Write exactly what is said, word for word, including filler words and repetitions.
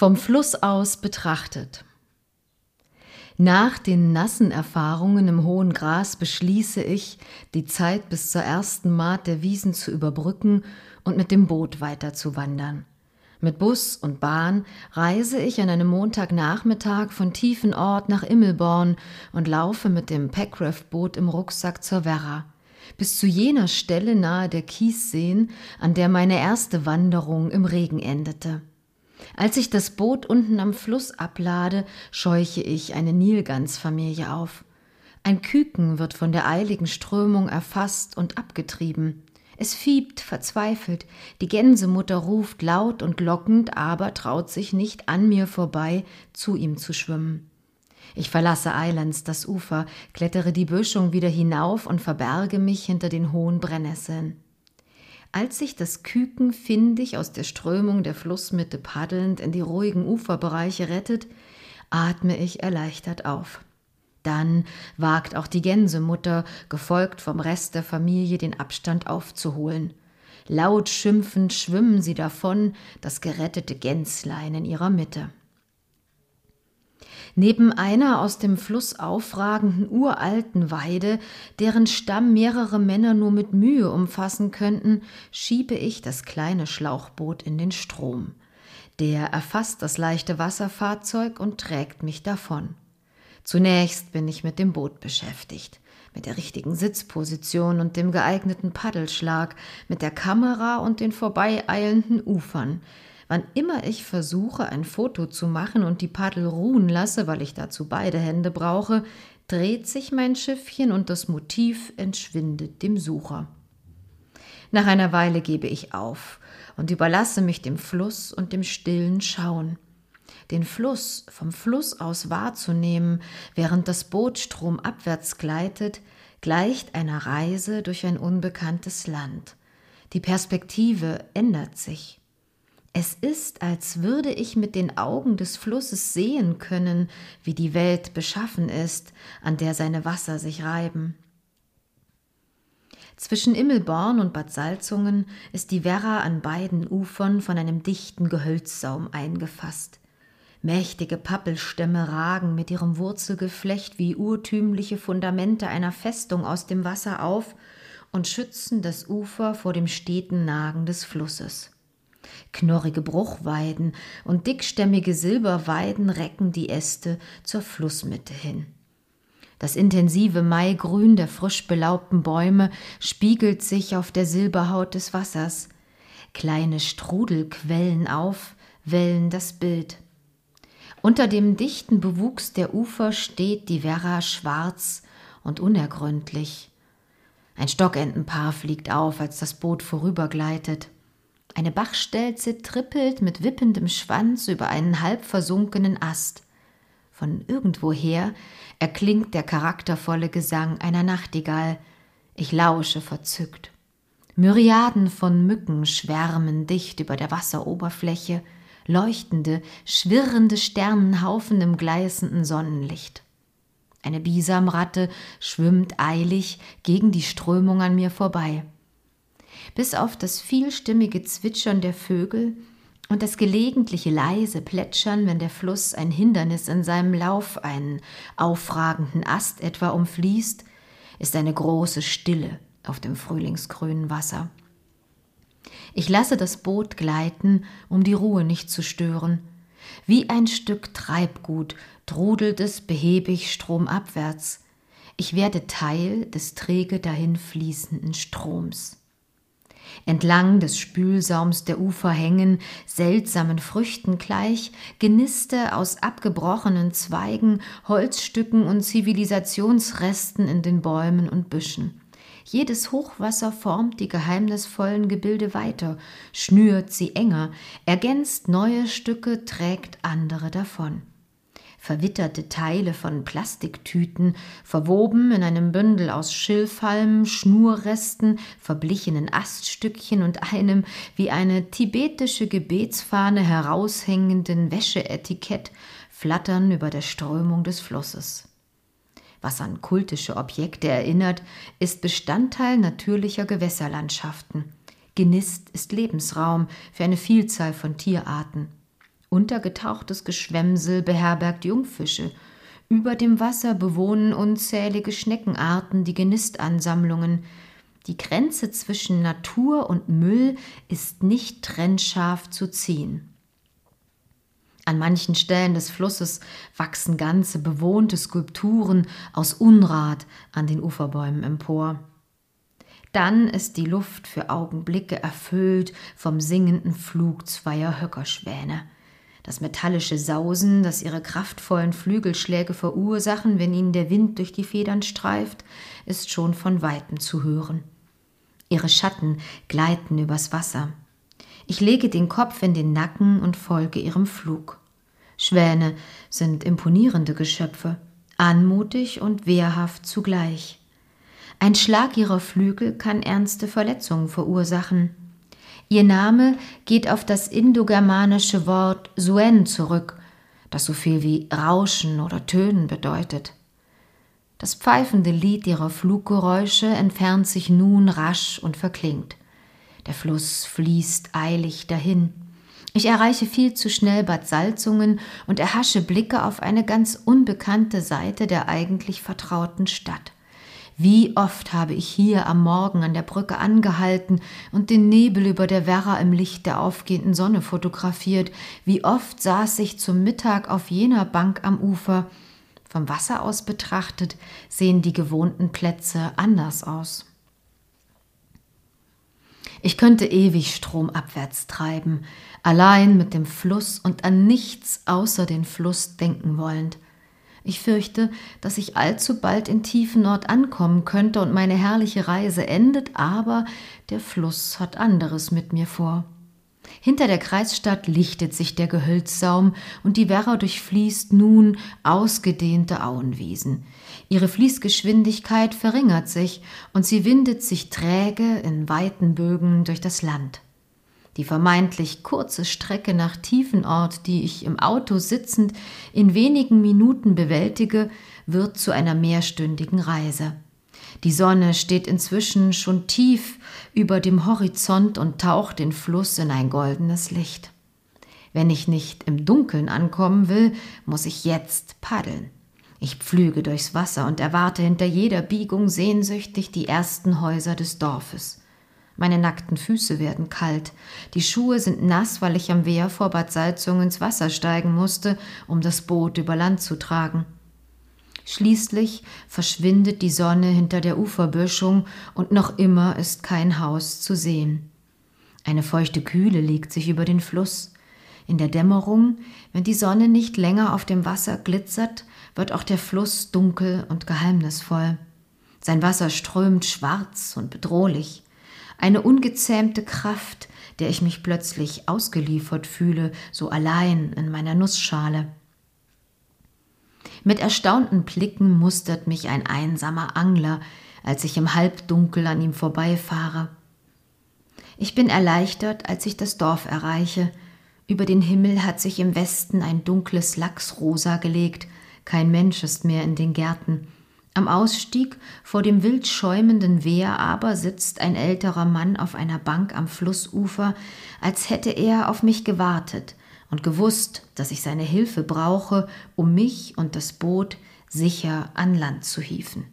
Vom Fluss aus betrachtet. Nach den nassen Erfahrungen im hohen Gras beschließe ich, die Zeit bis zur ersten Mahd der Wiesen zu überbrücken und mit dem Boot weiterzuwandern. Mit Bus und Bahn reise ich an einem Montagnachmittag von Tiefenort nach Immelborn und laufe mit dem Packraft-Boot im Rucksack zur Werra, bis zu jener Stelle nahe der Kiesseen, an der meine erste Wanderung im Regen endete. Als ich das Boot unten am Fluss ablade, scheuche ich eine Nilgansfamilie auf. Ein Küken wird von der eiligen Strömung erfasst und abgetrieben. Es fiebt verzweifelt, die Gänsemutter ruft laut und lockend, aber traut sich nicht an mir vorbei, zu ihm zu schwimmen. Ich verlasse eilends das Ufer, klettere die Böschung wieder hinauf und verberge mich hinter den hohen Brennnesseln. Als sich das Küken findig aus der Strömung der Flussmitte paddelnd in die ruhigen Uferbereiche rettet, atme ich erleichtert auf. Dann wagt auch die Gänsemutter, gefolgt vom Rest der Familie, den Abstand aufzuholen. Laut schimpfend schwimmen sie davon, das gerettete Gänslein in ihrer Mitte. Neben einer aus dem Fluss aufragenden uralten Weide, deren Stamm mehrere Männer nur mit Mühe umfassen könnten, schiebe ich das kleine Schlauchboot in den Strom. Der erfasst das leichte Wasserfahrzeug und trägt mich davon. Zunächst bin ich mit dem Boot beschäftigt, mit der richtigen Sitzposition und dem geeigneten Paddelschlag, mit der Kamera und den vorbeieilenden Ufern. Wann immer ich versuche, ein Foto zu machen und die Paddel ruhen lasse, weil ich dazu beide Hände brauche, dreht sich mein Schiffchen und das Motiv entschwindet dem Sucher. Nach einer Weile gebe ich auf und überlasse mich dem Fluss und dem stillen Schauen. Den Fluss vom Fluss aus wahrzunehmen, während das Boot stromabwärts gleitet, gleicht einer Reise durch ein unbekanntes Land. Die Perspektive ändert sich. Es ist, als würde ich mit den Augen des Flusses sehen können, wie die Welt beschaffen ist, an der seine Wasser sich reiben. Zwischen Immelborn und Bad Salzungen ist die Werra an beiden Ufern von einem dichten Gehölzsaum eingefasst. Mächtige Pappelstämme ragen mit ihrem Wurzelgeflecht wie urtümliche Fundamente einer Festung aus dem Wasser auf und schützen das Ufer vor dem steten Nagen des Flusses. Knorrige Bruchweiden und dickstämmige Silberweiden recken die Äste zur Flussmitte hin. Das intensive Maigrün der frisch belaubten Bäume spiegelt sich auf der Silberhaut des Wassers. Kleine Strudel quellen auf, wellen das Bild. Unter dem dichten Bewuchs der Ufer steht die Werra schwarz und unergründlich. Ein Stockentenpaar fliegt auf, als das Boot vorübergleitet. Eine Bachstelze trippelt mit wippendem Schwanz über einen halb versunkenen Ast. Von irgendwoher erklingt der charaktervolle Gesang einer Nachtigall. Ich lausche verzückt. Myriaden von Mücken schwärmen dicht über der Wasseroberfläche, leuchtende, schwirrende Sternenhaufen im gleißenden Sonnenlicht. Eine Bisamratte schwimmt eilig gegen die Strömung an mir vorbei. Bis auf das vielstimmige Zwitschern der Vögel und das gelegentliche leise Plätschern, wenn der Fluss ein Hindernis in seinem Lauf, einen aufragenden Ast etwa umfließt, ist eine große Stille auf dem frühlingsgrünen Wasser. Ich lasse das Boot gleiten, um die Ruhe nicht zu stören. Wie ein Stück Treibgut trudelt es behäbig stromabwärts. Ich werde Teil des träge dahinfließenden Stroms. Entlang des Spülsaums der Ufer hängen, seltsamen Früchten gleich, Geniste aus abgebrochenen Zweigen, Holzstücken und Zivilisationsresten in den Bäumen und Büschen. Jedes Hochwasser formt die geheimnisvollen Gebilde weiter, schnürt sie enger, ergänzt neue Stücke, trägt andere davon. Verwitterte Teile von Plastiktüten, verwoben in einem Bündel aus Schilfhalmen, Schnurresten, verblichenen Aststückchen und einem wie eine tibetische Gebetsfahne heraushängenden Wäscheetikett, flattern über der Strömung des Flusses. Was an kultische Objekte erinnert, ist Bestandteil natürlicher Gewässerlandschaften. Genist ist Lebensraum für eine Vielzahl von Tierarten. Untergetauchtes Geschwämsel beherbergt Jungfische. Über dem Wasser bewohnen unzählige Schneckenarten die Genistansammlungen. Die Grenze zwischen Natur und Müll ist nicht trennscharf zu ziehen. An manchen Stellen des Flusses wachsen ganze bewohnte Skulpturen aus Unrat an den Uferbäumen empor. Dann ist die Luft für Augenblicke erfüllt vom singenden Flug zweier Höckerschwäne. Das metallische Sausen, das ihre kraftvollen Flügelschläge verursachen, wenn ihnen der Wind durch die Federn streift, ist schon von Weitem zu hören. Ihre Schatten gleiten übers Wasser. Ich lege den Kopf in den Nacken und folge ihrem Flug. Schwäne sind imponierende Geschöpfe, anmutig und wehrhaft zugleich. Ein Schlag ihrer Flügel kann ernste Verletzungen verursachen. Ihr Name geht auf das indogermanische Wort suen zurück, das so viel wie Rauschen oder Tönen bedeutet. Das pfeifende Lied ihrer Fluggeräusche entfernt sich nun rasch und verklingt. Der Fluss fließt eilig dahin. Ich erreiche viel zu schnell Bad Salzungen und erhasche Blicke auf eine ganz unbekannte Seite der eigentlich vertrauten Stadt. Wie oft habe ich hier am Morgen an der Brücke angehalten und den Nebel über der Werra im Licht der aufgehenden Sonne fotografiert. Wie oft saß ich zum Mittag auf jener Bank am Ufer. Vom Wasser aus betrachtet sehen die gewohnten Plätze anders aus. Ich könnte ewig stromabwärts treiben, allein mit dem Fluss und an nichts außer den Fluss denken wollend. Ich fürchte, dass ich allzu bald in Tiefenort ankommen könnte und meine herrliche Reise endet, aber der Fluss hat anderes mit mir vor. Hinter der Kreisstadt lichtet sich der Gehölzsaum und die Werra durchfließt nun ausgedehnte Auenwiesen. Ihre Fließgeschwindigkeit verringert sich und sie windet sich träge in weiten Bögen durch das Land. Die vermeintlich kurze Strecke nach Tiefenort, die ich im Auto sitzend in wenigen Minuten bewältige, wird zu einer mehrstündigen Reise. Die Sonne steht inzwischen schon tief über dem Horizont und taucht den Fluss in ein goldenes Licht. Wenn ich nicht im Dunkeln ankommen will, muss ich jetzt paddeln. Ich pflüge durchs Wasser und erwarte hinter jeder Biegung sehnsüchtig die ersten Häuser des Dorfes. Meine nackten Füße werden kalt. Die Schuhe sind nass, weil ich am Wehr vor Bad Salzungen ins Wasser steigen musste, um das Boot über Land zu tragen. Schließlich verschwindet die Sonne hinter der Uferböschung und noch immer ist kein Haus zu sehen. Eine feuchte Kühle legt sich über den Fluss. In der Dämmerung, wenn die Sonne nicht länger auf dem Wasser glitzert, wird auch der Fluss dunkel und geheimnisvoll. Sein Wasser strömt schwarz und bedrohlich. Eine ungezähmte Kraft, der ich mich plötzlich ausgeliefert fühle, so allein in meiner Nussschale. Mit erstaunten Blicken mustert mich ein einsamer Angler, als ich im Halbdunkel an ihm vorbeifahre. Ich bin erleichtert, als ich das Dorf erreiche. Über den Himmel hat sich im Westen ein dunkles Lachsrosa gelegt, kein Mensch ist mehr in den Gärten. Am Ausstieg vor dem wild schäumenden Wehr aber sitzt ein älterer Mann auf einer Bank am Flussufer, als hätte er auf mich gewartet und gewusst, dass ich seine Hilfe brauche, um mich und das Boot sicher an Land zu hieven.